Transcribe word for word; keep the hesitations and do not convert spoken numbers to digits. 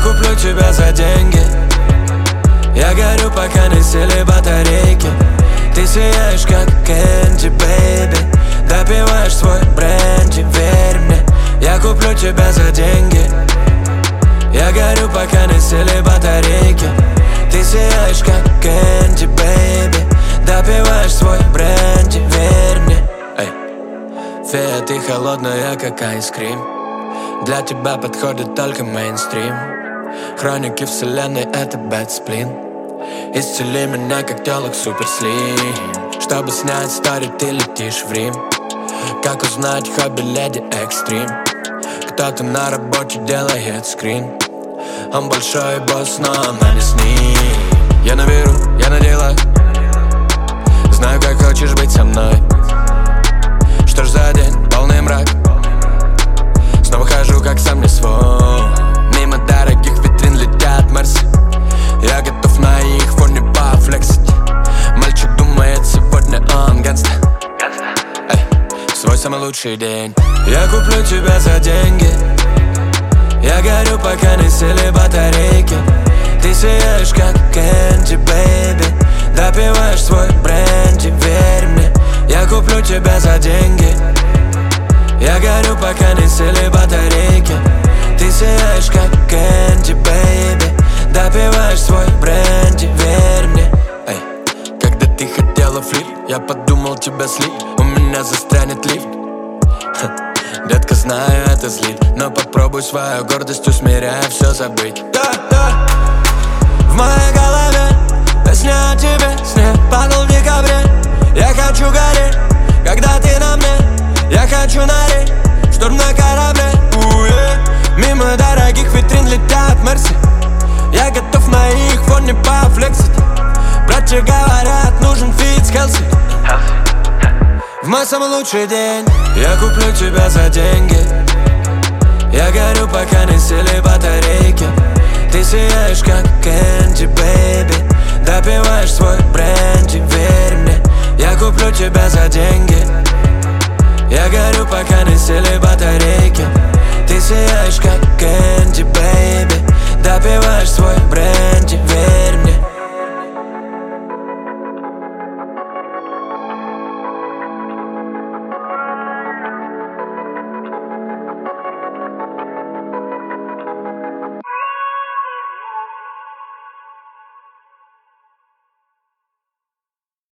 куплю тебя за деньги. Я горю, пока не сели батарейки. Ты сияешь, как Кэнди, бэйби. Допиваешь свой бренди, верь мне. Я куплю тебя за деньги. Я горю, пока не сели батарейки. Ты сияешь, как Кэнди, бэйби. Допиваешь свой бренди, верь мне. Эй. Фея, ты холодная, как айскрим. Для тебя подходит только мейнстрим. Хроники вселенной — это бэтсплин. Исцели меня, как телок суперслим. Чтобы снять стори, ты летишь в Рим. Как узнать хобби леди экстрим? Кто-то на работе делает скрин. Он большой босс, но она не с ним. Я на веру, я на делах. Знаю, как хочешь быть со мной. Что ж за день, полный мрак. Снова хожу, как сам не свой. Мимо дорогих витрин летят Мерси. Я готов на их фоне пофлексить. Мальчик думает, сегодня он гангста. Эй, свой самый лучший день. Я куплю тебя за деньги. Я горю, пока не сели батарейки. Ты сияешь, как Кэнди, бэйби. Допиваешь свой бренди, верь мне. Я куплю тебя за деньги. Я горю, пока не сели батарейки. Ты сияешь, как Кэнди, бэйби. Допиваешь свой бренди, верь мне. Эй. Когда ты хотела флип, я подумал, тебя слить. У меня застрянет лифт. Ха. Детка, знаю, это злит, но попробуй свою гордость усмиряя все забыть. Да, да. В моей голове песня о тебе. Снег падал в декабре. Я хочу гореть, когда ты на мне. Я хочу на рейд, штурм на корабле. У-е. Мимо дорогих витрин летят Мерси. Я готов на их фоне пофлексить. Братья говорят, нужен фит с Хелси. В мой самый лучший день. Я куплю тебя за деньги. Я горю, пока не сели батарейки. Ты сияешь, как Кэнди, бэйби. Допиваешь свой бренди, верь мне. Я куплю тебя за деньги. Я горю, пока не сели батарейки. Ты сияешь, как Кэнди, бэйби.